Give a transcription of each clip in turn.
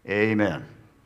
Amen.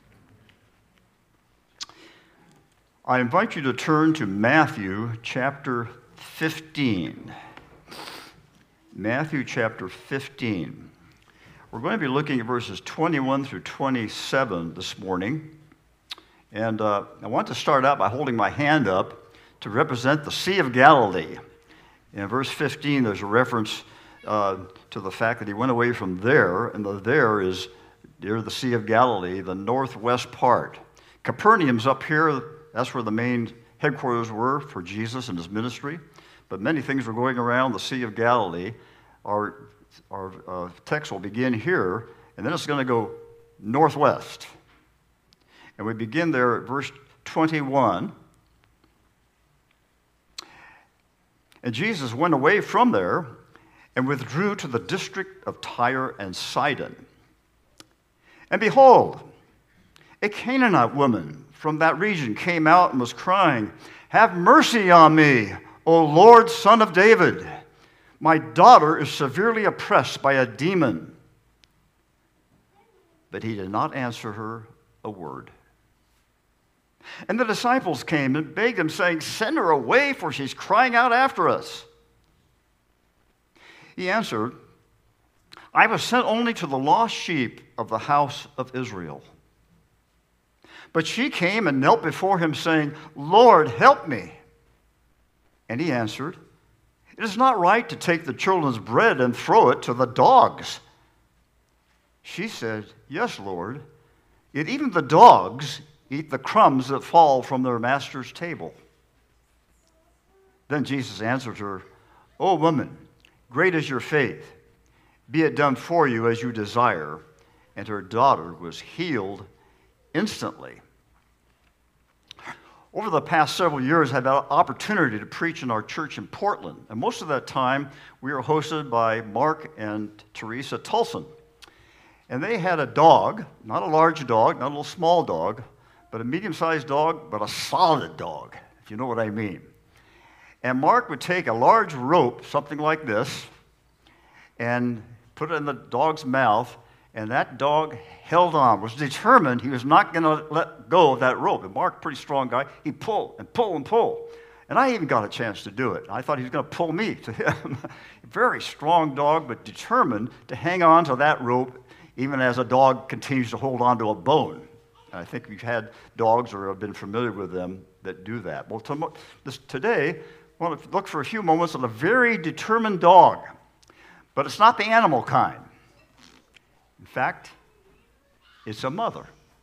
I invite you to turn to Matthew chapter 15. Matthew chapter 15. We're going to be looking at verses 21 through 27 this morning. And I want to start out by holding my hand up to represent the Sea of Galilee. In verse 15, there's a reference to the fact that he went away from there, and there is near the Sea of Galilee, the northwest part. Capernaum's up here. That's where the main headquarters were for Jesus and his ministry. But many things were going around the Sea of Galilee. Our text will begin here, and then it's going to go northwest. And we begin there at verse 21. And Jesus went away from there and withdrew to the district of Tyre and Sidon. And behold, a Canaanite woman from that region came out and was crying, "Have mercy on me, O Lord, Son of David. My daughter is severely oppressed by a demon." But he did not answer her a word. And the disciples came and begged him, saying, "Send her away, for she's crying out after us." He answered, "I was sent only to the lost sheep of the house of Israel." But she came and knelt before him, saying, "Lord, help me." And he answered, "It is not right to take the children's bread and throw it to the dogs." She said, "Yes, Lord, yet even the dogs eat the crumbs that fall from their master's table." Then Jesus answered her, "O woman, great is your faith. Be it done for you as you desire." And her daughter was healed instantly. Over the past several years, I've had an opportunity to preach in our church in Portland. And most of that time, we were hosted by Mark and Teresa Tulson. And they had a dog, not a large dog, not a little small dog, but a medium-sized dog, but a solid dog, if you know what I mean. And Mark would take a large rope, something like this, and put it in the dog's mouth, and that dog held on, was determined he was not going to let go of that rope. And Mark, pretty strong guy, he'd pull and pull and pull. And I even got a chance to do it. I thought he was going to pull me to him. Very strong dog, but determined to hang on to that rope, even as a dog continues to hold on to a bone. And I think we've had dogs or have been familiar with them that do that. Well, today, I want to look for a few moments on a very determined dog. But it's not the animal kind. In fact, it's a mother.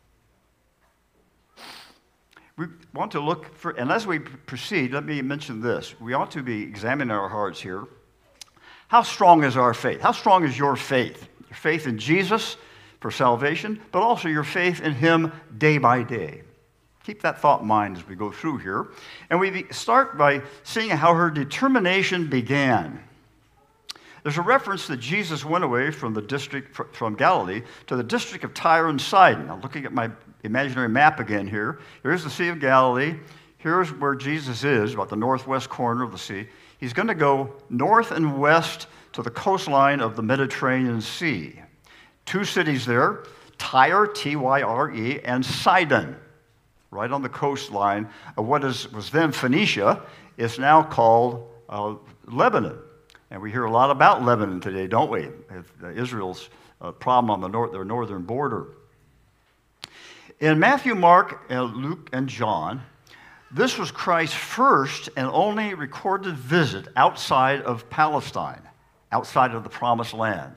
We want to look for, and as we proceed, let me mention this. We ought to be examining our hearts here. How strong is our faith? How strong is your faith? Your faith in Jesus for salvation, but also your faith in him day by day. Keep that thought in mind as we go through here. And we start by seeing how her determination began. There's a reference that Jesus went away from Galilee to the district of Tyre and Sidon. I'm looking at my imaginary map again here. Here's the Sea of Galilee. Here's where Jesus is, about the northwest corner of the sea. He's going to go north and west to the coastline of the Mediterranean Sea. Two cities there, Tyre, T-Y-R-E, and Sidon, right on the coastline of what was then Phoenicia. It's now called Lebanon. And we hear a lot about Lebanon today, don't we? Israel's problem on their northern border. In Matthew, Mark, Luke, and John, this was Christ's first and only recorded visit outside of Palestine, outside of the Promised Land.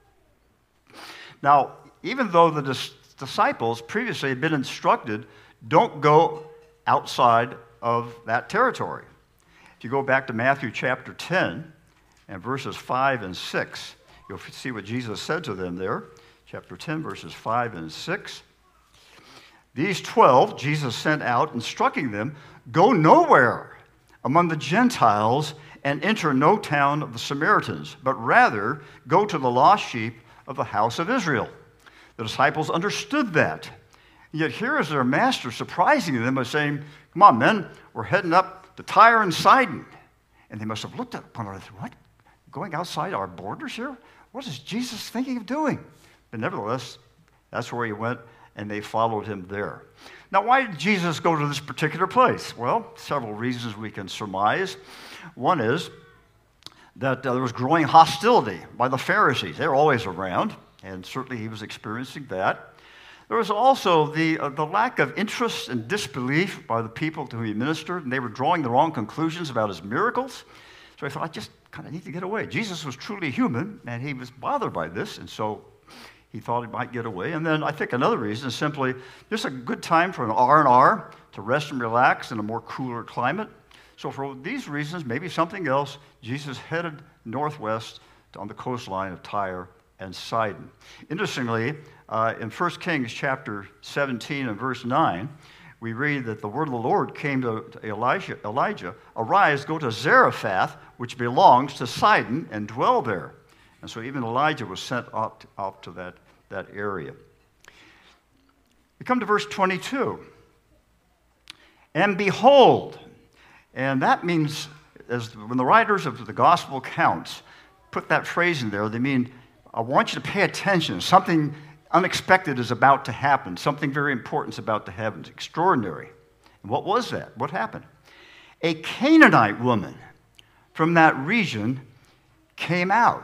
Now, even though the disciples previously had been instructed, don't go outside of that territory. If you go back to Matthew chapter 10, and verses 5 and 6, you'll see what Jesus said to them there. Chapter 10, verses 5 and 6. These 12 Jesus sent out, instructing them, "Go nowhere among the Gentiles and enter no town of the Samaritans, but rather go to the lost sheep of the house of Israel." The disciples understood that. Yet here is their master surprising them by saying, "Come on, men, we're heading up to Tyre and Sidon." And they must have looked at one another and said, "What? Going outside our borders here? What is Jesus thinking of doing?" But nevertheless, That's where he went, and they followed him there. Now, why did Jesus go to this particular place? Well, several reasons we can surmise. One is that there was growing hostility by the Pharisees. They were always around, and certainly he was experiencing that. There was also the lack of interest and disbelief by the people to whom he ministered, and they were drawing the wrong conclusions about his miracles. So he thought, I just kind of need to get away. Jesus was truly human, and he was bothered by this, and so he thought he might get away. And then I think another reason is simply just a good time for an R&R to rest and relax in a more cooler climate. So for these reasons, maybe something else, Jesus headed northwest on the coastline of Tyre and Sidon. Interestingly, in 1 Kings chapter 17 and verse 9, we read that the word of the Lord came to Elijah, arise, go to Zarephath, which belongs to Sidon, and dwell there. And so even Elijah was sent off to that area. We come to verse 22. And behold, and that means, when the writers of the gospel accounts put that phrase in there, they mean, I want you to pay attention. Something unexpected is about to happen. Something very important is about to happen. It's extraordinary. And what was that? What happened? A Canaanite woman from that region came out.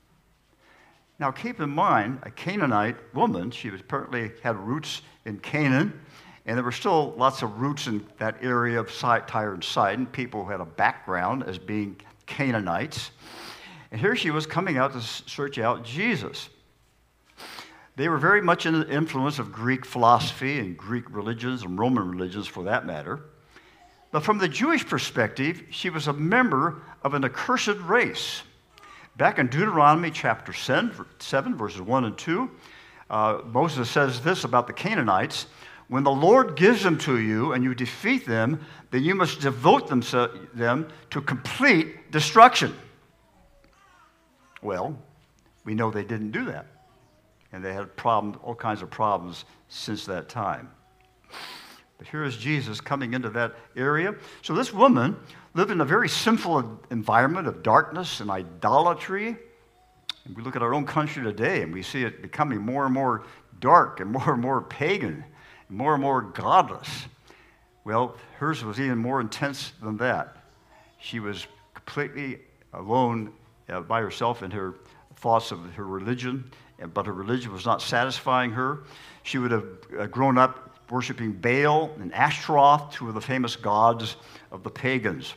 Now, keep in mind, a Canaanite woman, she was apparently had roots in Canaan, and there were still lots of roots in that area of Tyre and Sidon, people who had a background as being Canaanites. And here she was coming out to search out Jesus. They were very much in the influence of Greek philosophy and Greek religions and Roman religions for that matter. But from the Jewish perspective, she was a member of an accursed race. Back in Deuteronomy chapter 7, verses 1 and 2, Moses says this about the Canaanites: when the Lord gives them to you and you defeat them, then you must devote them to complete destruction. Well, we know they didn't do that. And they had all kinds of problems since that time. But here is Jesus coming into that area. So this woman lived in a very sinful environment of darkness and idolatry. And we look at our own country today, and we see it becoming more and more dark and more pagan, and more godless. Well, hers was even more intense than that. She was completely alone by herself in her thoughts of her religion, but her religion was not satisfying her. She would have grown up worshiping Baal and Ashtaroth, two of the famous gods of the pagans.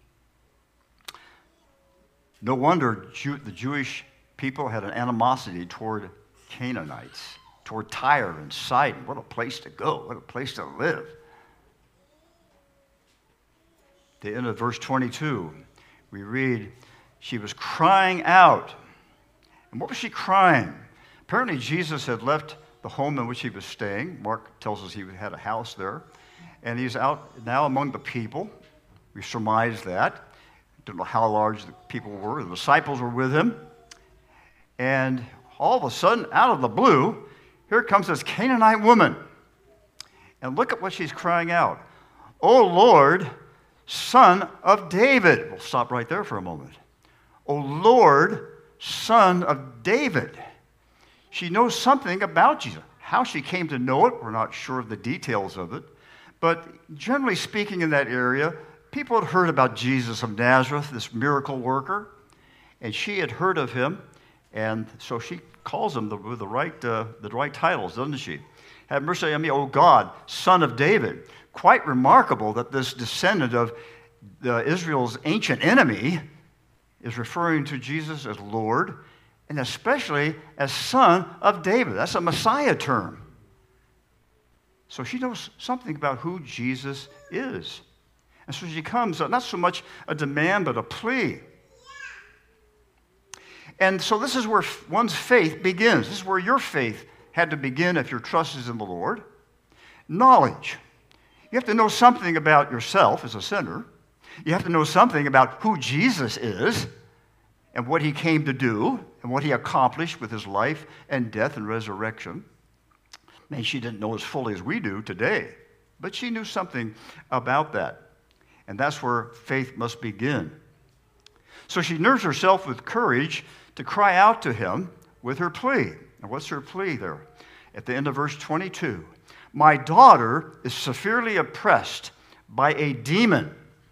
No wonder the Jewish people had an animosity toward Canaanites, toward Tyre and Sidon. What a place to go, what a place to live. At the end of verse 22, we read, she was crying out. And what was she crying? Apparently, Jesus had left the home in which he was staying. Mark tells us he had a house there. And he's out now among the people. We surmise that. Don't know how large the people were. The disciples were with him. And all of a sudden, out of the blue, here comes this Canaanite woman. And look at what she's crying out. "O Lord, Son of David." We'll stop right there for a moment. "O Lord, Son of David." She knows something about Jesus. How she came to know it, we're not sure of the details of it. But generally speaking, in that area, people had heard about Jesus of Nazareth, this miracle worker, and she had heard of him, and so she calls him with the right titles, doesn't she? "Have mercy on me, O God, Son of David." Quite remarkable that this descendant of Israel's ancient enemy is referring to Jesus as Lord, and especially as Son of David. That's a Messiah term. So she knows something about who Jesus is. And so she comes, not so much a demand, but a plea. And so this is where one's faith begins. This is where your faith had to begin if your trust is in the Lord. Knowledge. You have to know something about yourself as a sinner. You have to know something about who Jesus is and what he came to do and what he accomplished with his life and death and resurrection. And she didn't know as fully as we do today, but she knew something about that. And that's where faith must begin. So she nerves herself with courage to cry out to him with her plea. And what's her plea there? at the end of verse 22. My daughter is severely oppressed by a demon.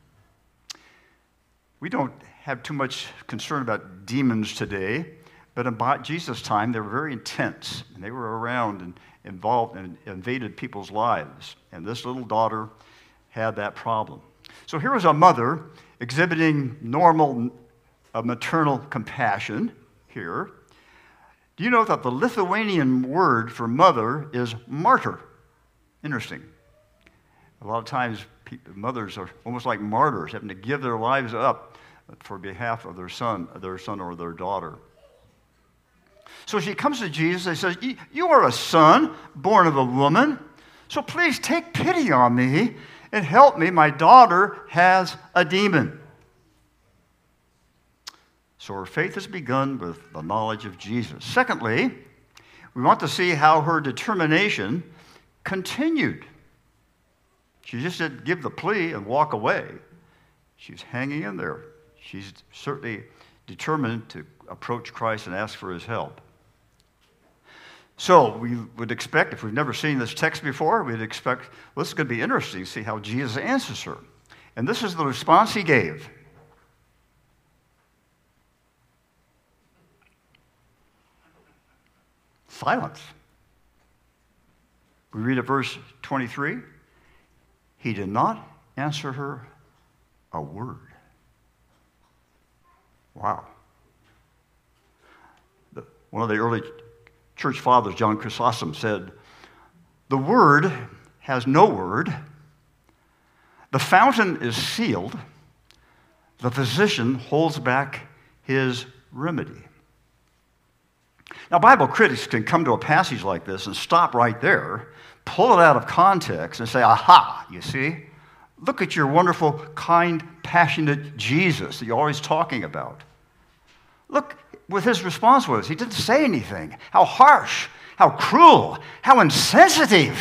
We don't have too much concern about demons today, but in Jesus' time, they were very intense, and they were around and involved and invaded people's lives. And this little daughter had that problem. So here was a mother exhibiting normal maternal compassion here. Do you know that the Lithuanian word for mother is martyr? Interesting. A lot of times, mothers are almost like martyrs, having to give their lives up for behalf of their son or their daughter. So she comes to Jesus and says, you are a son born of a woman, so please take pity on me and help me. My daughter has a demon. So her faith has begun with the knowledge of Jesus. Secondly, we want to see how her determination continued. She just didn't give the plea and walk away. She's hanging in there. She's certainly determined to approach Christ and ask for his help. So we would expect, if we've never seen this text before, we'd expect, well, this is going to be interesting to see how Jesus answers her. And this is the response he gave. Silence. We read at verse 23. He did not answer her a word. Wow. One of the early church fathers, John Chrysostom, said, the word has no word. The fountain is sealed. The physician holds back his remedy. Now, Bible critics can come to a passage like this and stop right there, pull it out of context, and say, aha, you see? Look at your wonderful, kind, passionate Jesus that you're always talking about. Look what his response was. He didn't say anything. How harsh, how cruel, how insensitive.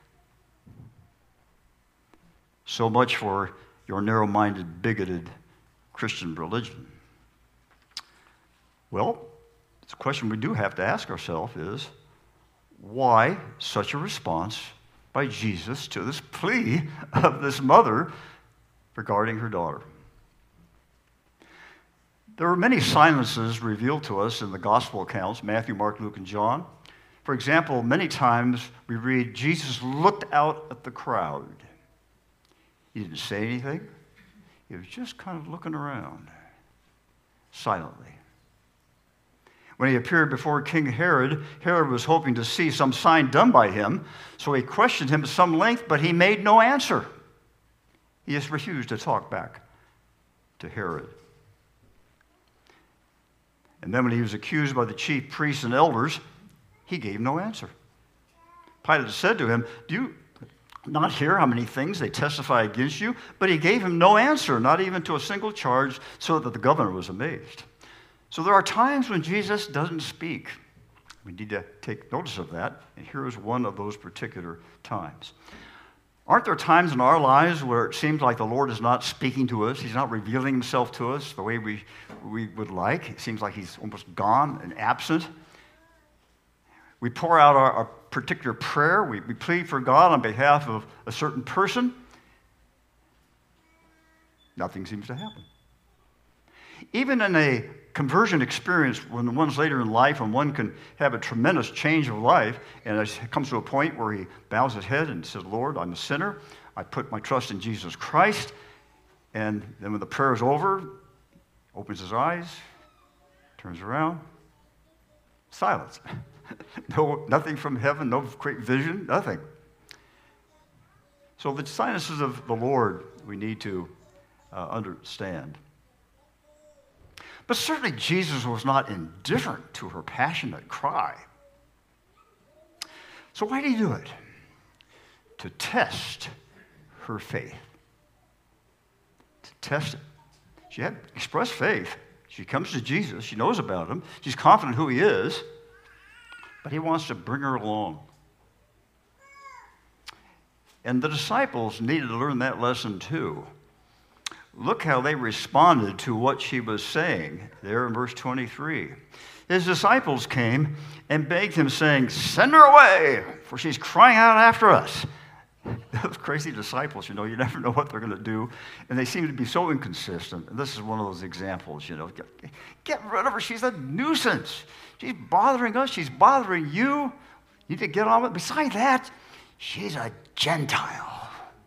So much for your narrow-minded, bigoted Christian religion. Well, the question we do have to ask ourselves is, why such a response by Jesus to this plea of this mother regarding her daughter? There are many silences revealed to us in the gospel accounts, Matthew, Mark, Luke, and John. For example, many times we read, Jesus looked out at the crowd. He didn't say anything. He was just kind of looking around, silently. When he appeared before King Herod, Herod was hoping to see some sign done by him, so he questioned him at some length, but he made no answer. He just refused to talk back to Herod. And then when he was accused by the chief priests and elders, he gave no answer. Pilate said to him, do you not hear how many things they testify against you? But he gave him no answer, not even to a single charge, so that the governor was amazed. So there are times when Jesus doesn't speak. We need to take notice of that, and here is one of those particular times. Aren't there times in our lives where it seems like the Lord is not speaking to us? He's not revealing himself to us the way we would like. It seems like he's almost gone and absent. We pour out our particular prayer. We plead for God on behalf of a certain person. Nothing seems to happen. Even in a conversion experience, when one's later in life and one can have a tremendous change of life, and it comes to a point where he bows his head and says, Lord, I'm a sinner. I put my trust in Jesus Christ. And then when the prayer is over, opens his eyes, turns around, silence. Nothing from heaven, no great vision, nothing. So the silences of the Lord we need to understand. But certainly Jesus was not indifferent to her passionate cry. So why did he do it? To test her faith. To test it. She had expressed faith. She comes to Jesus. She knows about him. She's confident who he is. But he wants to bring her along. And the disciples needed to learn that lesson too. Look how they responded to what she was saying there in verse 23. his disciples came and begged him, saying, "Send her away, for she's crying out after us." Those crazy disciples, you never know what they're going to do. And they seem to be so inconsistent. And this is one of those examples, Get rid of her. She's a nuisance. She's bothering us. She's bothering you. You need to get on with it. Besides that, she's a Gentile.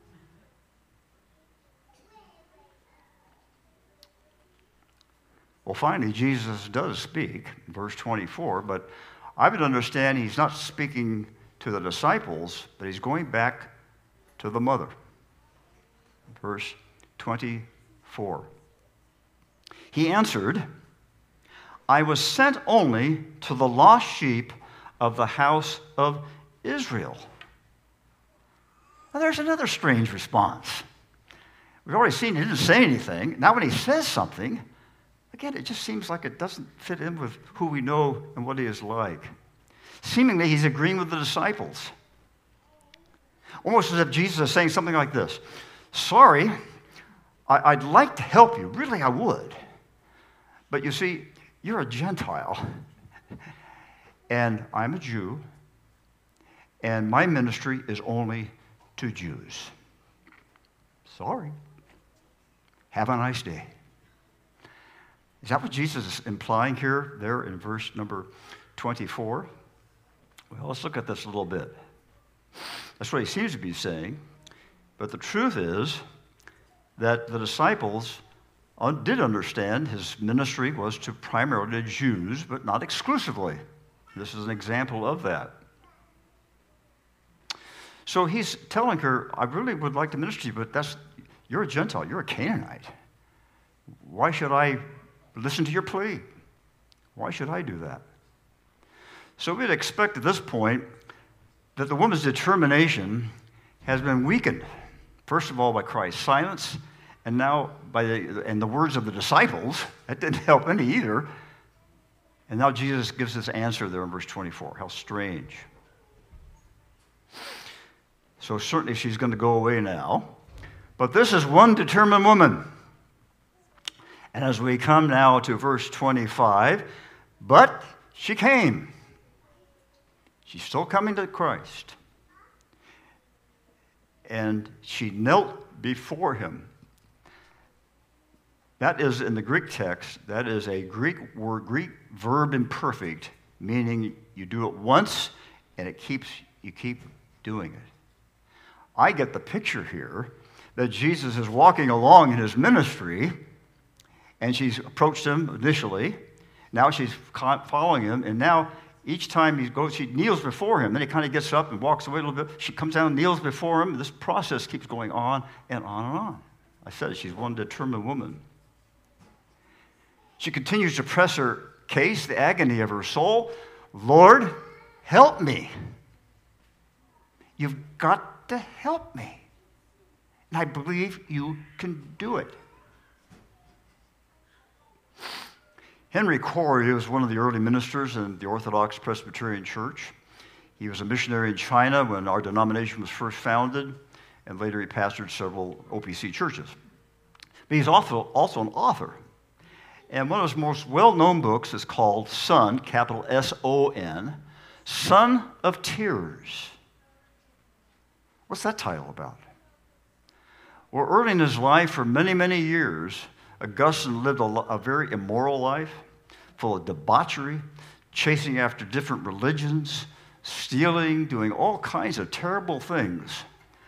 Well, finally, Jesus does speak, verse 24, but I would understand he's not speaking to the disciples, but he's going back to the mother. Verse 24. He answered, "I was sent only to the lost sheep of the house of Israel." Now, there's another strange response. We've already seen he didn't say anything. Now when he says something, again, it just seems like it doesn't fit in with who we know and what he is like. Seemingly, he's agreeing with the disciples. Almost as if Jesus is saying something like this: "Sorry, I'd like to help you. Really, I would. But you see, you're a Gentile, and I'm a Jew, and my ministry is only to Jews. Sorry. Have a nice day." Is that what Jesus is implying here, there in verse number 24? Well, let's look at this a little bit. That's what he seems to be saying. But the truth is that the disciples did understand his ministry was to primarily Jews, but not exclusively. This is an example of that. So he's telling her, "I really would like to minister to you, but you're a Gentile, you're a Canaanite. Why should I listen to your plea? Why should I do that?" So we'd expect at this point that the woman's determination has been weakened, first of all by Christ's silence, and now by the words of the disciples. That didn't help any either. And now Jesus gives this answer there in verse 24. How strange. So certainly she's going to go away now. But this is one determined woman. And as we come now to verse 25, but she came. She's still coming to Christ. And she knelt before him. That is, in the Greek text, that is a Greek word, Greek verb imperfect, meaning you do it once and you keep doing it. I get the picture here that Jesus is walking along in his ministry, and she's approached him initially. Now she's following him, and now each time he goes, she kneels before him. Then he kind of gets up and walks away a little bit. She comes down and kneels before him. This process keeps going on and on and on. I said she's one determined woman. She continues to press her case, the agony of her soul. "Lord, help me. You've got to help me. And I believe you can do it." Henry Corey was one of the early ministers in the Orthodox Presbyterian Church. He was a missionary in China when our denomination was first founded, and later he pastored several OPC churches. But he's also an author. And one of his most well-known books is called Son, capital S-O-N, Son of Tears. What's that title about? Well, early in his life, for many, many years, Augustine lived a very immoral life, full of debauchery, chasing after different religions, stealing, doing all kinds of terrible things.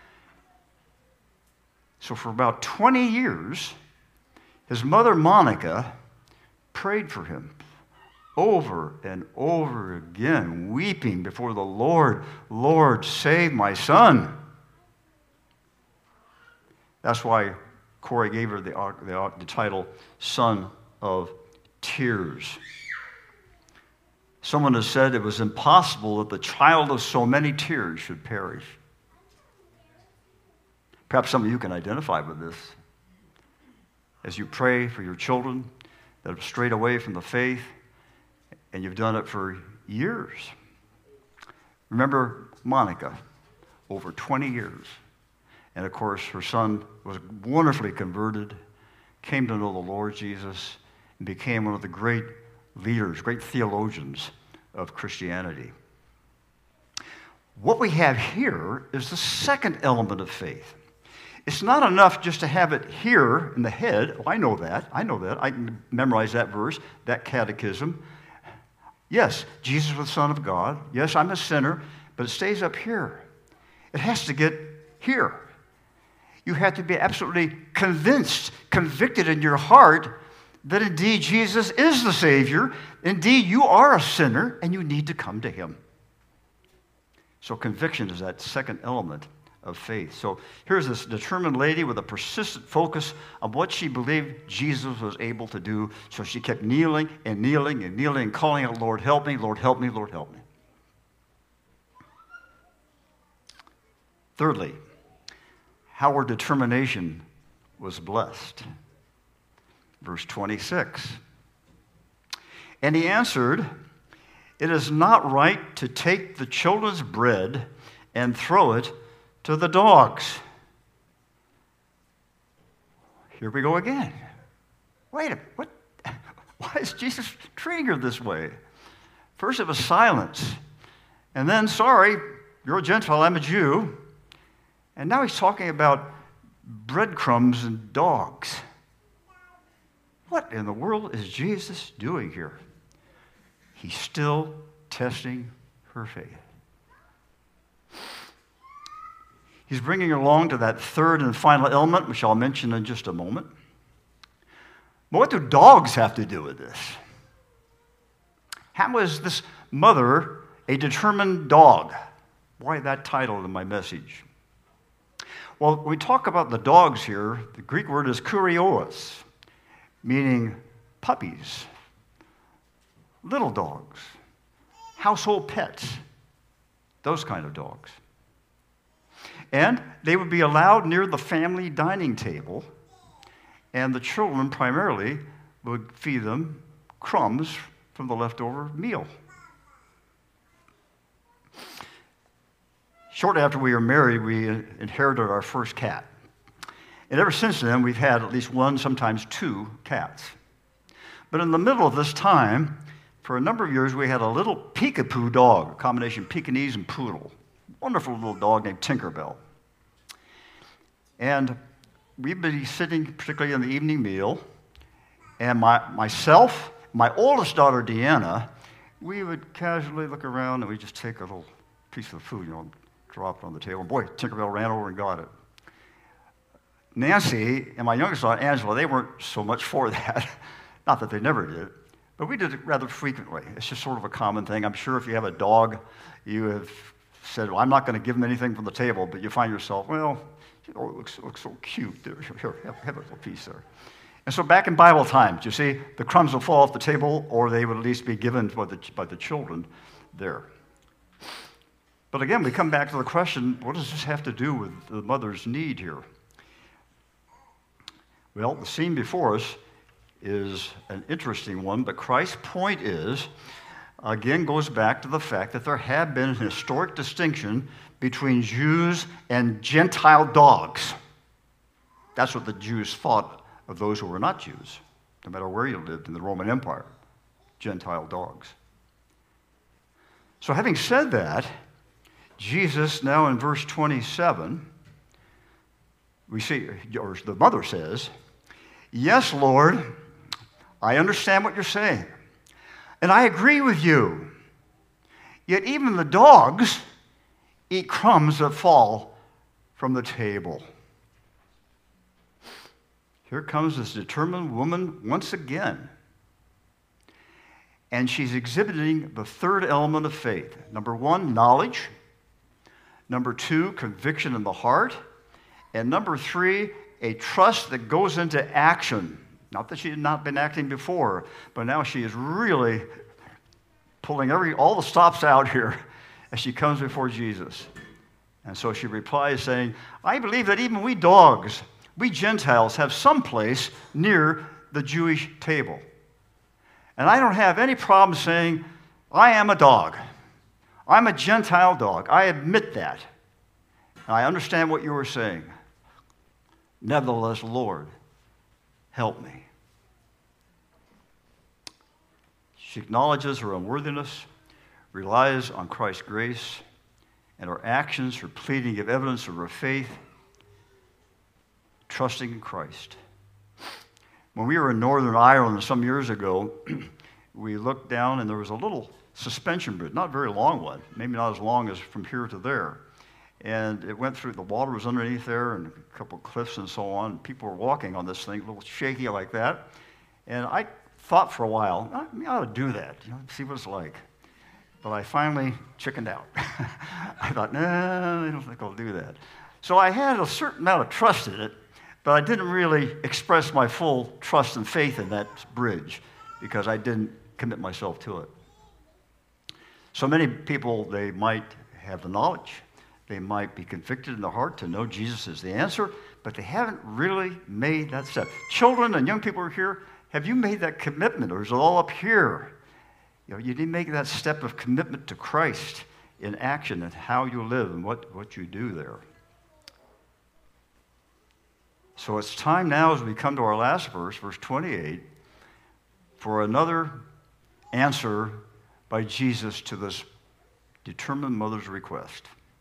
So for about 20 years, his mother, Monica, prayed for him over and over again, weeping before the Lord, "Lord, save my son." That's why Corey gave her the title, Son of Tears. Someone has said it was impossible that the child of so many tears should perish. Perhaps some of you can identify with this. As you pray for your children that have strayed away from the faith, and you've done it for years. Remember Monica, over 20 years. And of course, her son was wonderfully converted, came to know the Lord Jesus, and became one of the great leaders, great theologians of Christianity. What we have here is the second element of faith. It's not enough just to have it here in the head. Oh, I know that. I can memorize that verse, that catechism. Yes, Jesus was the Son of God. Yes, I'm a sinner, but it stays up here. It has to get here. You have to be absolutely convinced, convicted in your heart that indeed Jesus is the Savior. Indeed, you are a sinner, and you need to come to Him. So conviction is that second element of faith. So here's this determined lady with a persistent focus on what she believed Jesus was able to do. So she kept kneeling and kneeling and kneeling and calling out, Lord, help me, Lord, help me, Lord, help me. Thirdly, how her determination was blessed. Verse 26. And he answered, it is not right to take the children's bread and throw it to the dogs. Here we go again. Wait a minute, what? Why is Jesus treating her this way? First it was silence, and then, sorry, you're a Gentile, I'm a Jew. And now he's talking about breadcrumbs and dogs. What in the world is Jesus doing here? He's still testing her faith. He's bringing her along to that third and final element, which I'll mention in just a moment. But what do dogs have to do with this? How is this mother a determined dog? Why that title in my message? Well, when we talk about the dogs here, the Greek word is kurios, meaning puppies, little dogs, household pets, those kind of dogs. And they would be allowed near the family dining table, and the children primarily would feed them crumbs from the leftover meal. Shortly after we were married, we inherited our first cat. And ever since then, we've had at least one, sometimes two cats. But in the middle of this time, for a number of years, we had a little peekapoo dog, a combination Pekingese and poodle. Wonderful little dog named Tinkerbell. And we'd be sitting, particularly in the evening meal, and myself, my oldest daughter, Deanna, we would casually look around and we'd just take a little piece of food, drop it on the table. Boy, Tinkerbell ran over and got it. Nancy and my youngest daughter, Angela, they weren't so much for that. Not that they never did, but we did it rather frequently. It's just sort of a common thing. I'm sure if you have a dog, you have said, well, I'm not going to give him anything from the table, but you find yourself, well, it looks so cute. Here, have a little piece there. And so back in Bible times, you see, the crumbs will fall off the table, or they would at least be given by the children there. But again, we come back to the question, what does this have to do with the mother's need here? Well, the scene before us is an interesting one, but Christ's point is, again, goes back to the fact that there had been an historic distinction between Jews and Gentile dogs. That's what the Jews thought of those who were not Jews, no matter where you lived in the Roman Empire, Gentile dogs. So having said that, Jesus, now in verse 27, we see, or the mother says, yes, Lord, I understand what you're saying, and I agree with you. Yet even the dogs eat crumbs that fall from the table. Here comes this determined woman once again. And she's exhibiting the third element of faith. Number one, knowledge. Number two, conviction in the heart. And number three, a trust that goes into action. Not that she had not been acting before, but now she is really pulling all the stops out here as she comes before Jesus. And so she replies saying, I believe that even we dogs, we Gentiles, have some place near the Jewish table. And I don't have any problem saying, I am a dog. I'm a Gentile dog. I admit that. And I understand what you were saying. Nevertheless, Lord, help me. She acknowledges her unworthiness, relies on Christ's grace, and her actions, her pleading, give evidence of her faith, trusting in Christ. When we were in Northern Ireland some years ago, we looked down and there was a little suspension bridge, not a very long one, maybe not as long as from here to there. And it went through, the water was underneath there and a couple of cliffs and so on. People were walking on this thing, a little shaky like that. And I thought for a while, I ought to do that, see what it's like. But I finally chickened out. I thought, no, I don't think I'll do that. So I had a certain amount of trust in it, but I didn't really express my full trust and faith in that bridge because I didn't commit myself to it. So many people, they might have the knowledge, they might be convicted in their heart to know Jesus is the answer, but they haven't really made that step. Children and young people who are here, have you made that commitment, or is it all up here? You need to make that step of commitment to Christ in action and how you live and what you do there. So it's time now, as we come to our last verse, verse 28, for another answer by Jesus to this determined mother's request.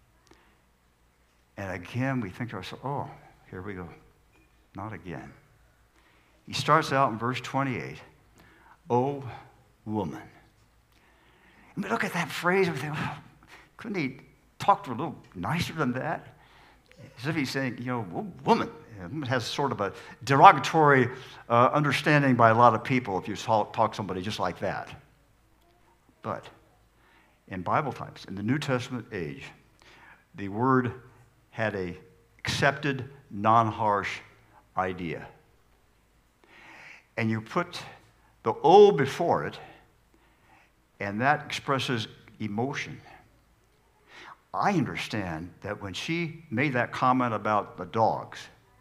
And again, we think to ourselves, oh, here we go. Not again. He starts out in verse 28, "O woman." And we look at that phrase and we think, oh, couldn't he talk to her a little nicer than that? As if he's saying, woman. It has sort of a derogatory understanding by a lot of people if you talk to somebody just like that. But in Bible times, in the New Testament age, the word had a accepted, non-harsh idea. And you put the O before it, and that expresses emotion. I understand that when she made that comment about the dogs,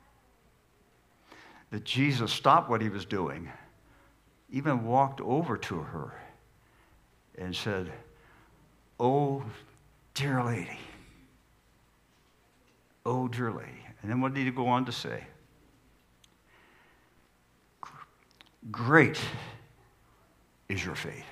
that Jesus stopped what he was doing, even walked over to her and said, "Oh, dear lady. Oh, dear lady." And then what did he go on to say? "Great is your faith."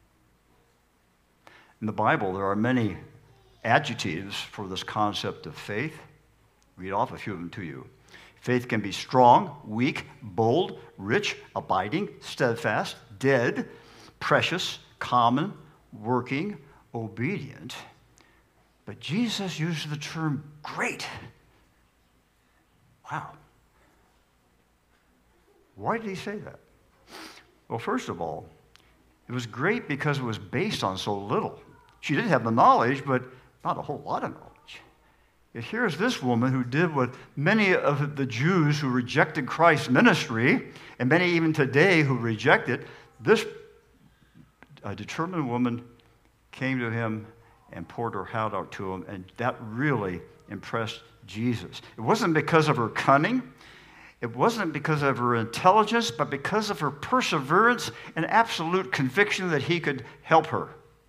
In the Bible, there are many adjectives for this concept of faith. Read off a few of them to you. Faith can be strong, weak, bold, rich, abiding, steadfast, dead, precious, common, working, obedient. But Jesus uses the term great. Wow. Why did he say that? Well, first of all, it was great because it was based on so little. She did have the knowledge, but not a whole lot of knowledge. Yet here's this woman who did what many of the Jews who rejected Christ's ministry, and many even today who reject it, this determined woman came to him and poured her heart out to him, and that really impressed Jesus. It wasn't because of her cunning, it wasn't because of her intelligence, but because of her perseverance and absolute conviction that he could help her.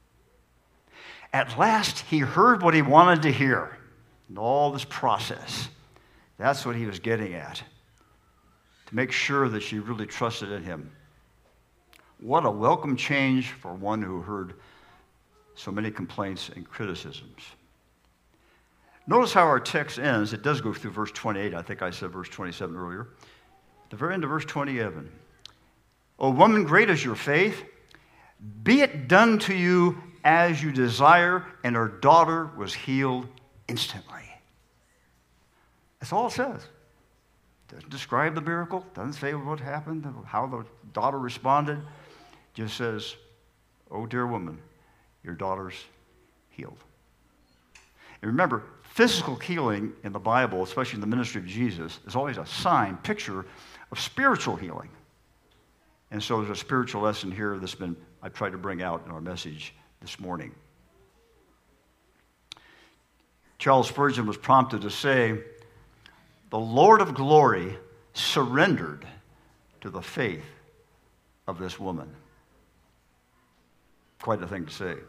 At last, he heard what he wanted to hear in all this process. That's what he was getting at, to make sure that she really trusted in him. What a welcome change for one who heard so many complaints and criticisms. Notice how our text ends. It does go through verse 28. I think I said verse 27 earlier. At the very end of verse 27. "O woman, great is your faith. Be it done to you as you desire." And her daughter was healed instantly. That's all it says. It doesn't describe the miracle. Doesn't say what happened, how the daughter responded. Just says, "Oh, dear woman, your daughter's healed." And remember, physical healing in the Bible, especially in the ministry of Jesus, is always a sign, picture of spiritual healing. And so there's a spiritual lesson here that's I've tried to bring out in our message this morning. Charles Spurgeon was prompted to say, "The Lord of glory surrendered to the faith of this woman." Quite a thing to say.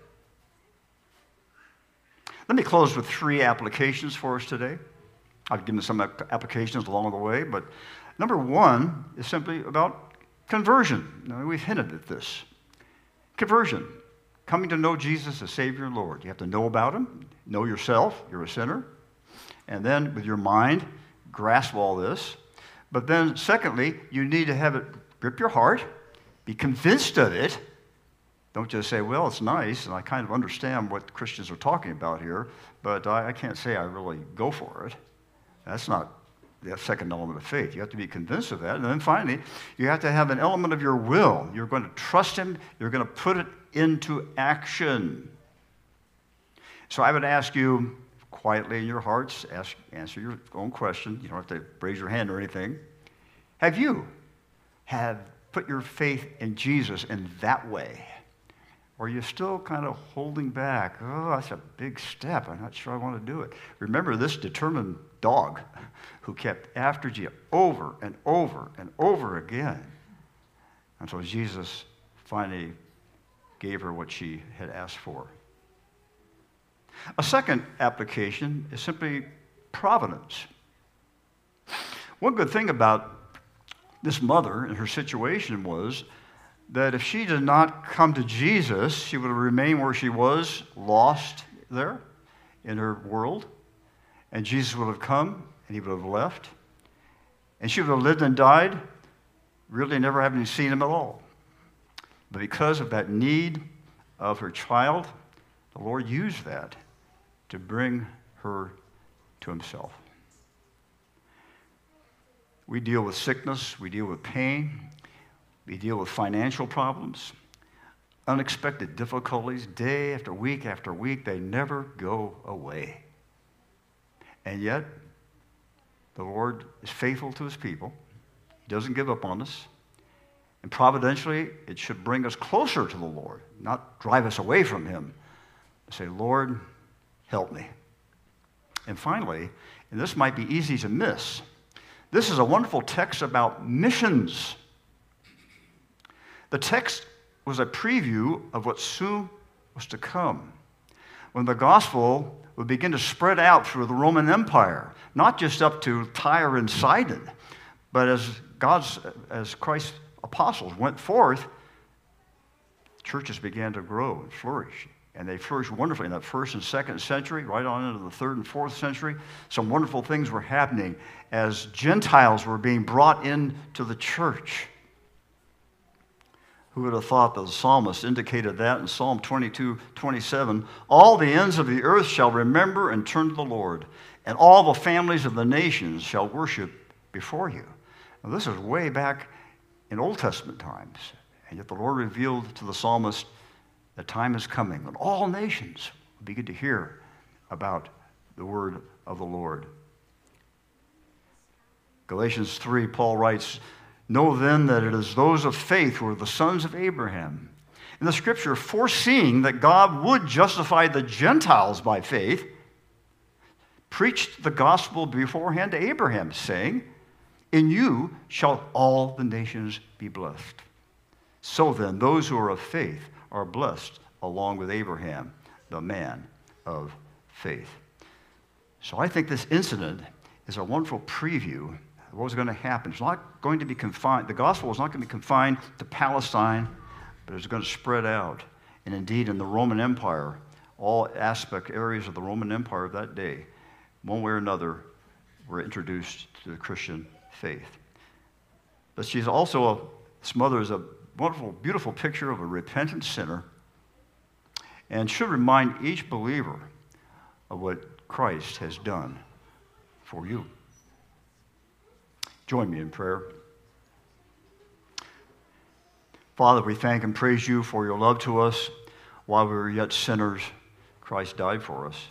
Let me close with 3 applications for us today. I've given some applications along the way, but number 1 is simply about conversion. Now, we've hinted at this. Conversion, coming to know Jesus as Savior and Lord. You have to know about him, know yourself, you're a sinner, and then with your mind, grasp all this. But then secondly, you need to have it grip your heart, be convinced of it. Don't just say, well, it's nice, and I kind of understand what Christians are talking about here, but I can't say I really go for it. That's not the second element of faith. You have to be convinced of that. And then finally, you have to have an element of your will. You're going to trust him. You're going to put it into action. So I would ask you quietly in your hearts, answer your own question. You don't have to raise your hand or anything. Have you put your faith in Jesus in that way? Or are you still kind of holding back? Oh, that's a big step. I'm not sure I want to do it. Remember this determined dog who kept after Jesus over and over and over again until Jesus finally gave her what she had asked for. A second application is simply providence. One good thing about this mother and her situation was that if she did not come to Jesus, she would have remained where she was, lost there in her world. And Jesus would have come, and he would have left. And she would have lived and died, really never having seen him at all. But because of that need of her child, the Lord used that to bring her to himself. We deal with sickness, we deal with pain, we deal with financial problems, unexpected difficulties, day after week, they never go away. And yet, the Lord is faithful to his people. He doesn't give up on us. And providentially, it should bring us closer to the Lord, not drive us away from him. Say, Lord, help me. And finally, and this might be easy to miss, this is a wonderful text about missions. The text was a preview of what soon was to come, when the gospel would begin to spread out through the Roman Empire, not just up to Tyre and Sidon, but as Christ's apostles went forth, churches began to grow and flourish. And they flourished wonderfully in that first and second century, right on into the third and fourth century. Some wonderful things were happening as Gentiles were being brought into the church. Who would have thought that the psalmist indicated that in Psalm 22:27? All the ends of the earth shall remember and turn to the Lord, and all the families of the nations shall worship before you. Now, this is way back in Old Testament times, and yet the Lord revealed to the psalmist that time is coming when all nations will begin to hear about the word of the Lord. Galatians 3, Paul writes, know then that it is those of faith who are the sons of Abraham. In the scripture, foreseeing that God would justify the Gentiles by faith, preached the gospel beforehand to Abraham, saying, in you shall all the nations be blessed. So then, those who are of faith are blessed along with Abraham, the man of faith. So I think this incident is a wonderful preview of what was going to happen. It's not going to be confined, the gospel is not going to be confined to Palestine, but it's going to spread out. And indeed, in the Roman Empire, all areas of the Roman Empire of that day, one way or another, were introduced to the Christian faith. But this mother is a wonderful, beautiful picture of a repentant sinner and should remind each believer of what Christ has done for you. Join me in prayer. Father, we thank and praise you for your love to us. While we were yet sinners, Christ died for us.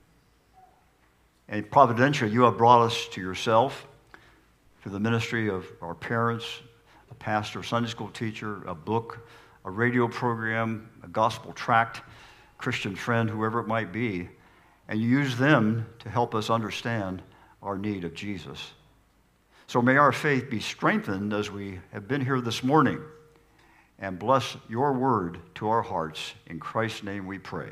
And providentially, you have brought us to yourself through the ministry of our parents, a pastor, a Sunday school teacher, a book, a radio program, a gospel tract, Christian friend, whoever it might be, and you use them to help us understand our need of Jesus. So may our faith be strengthened as we have been here this morning, and bless your word to our hearts. In Christ's name we pray.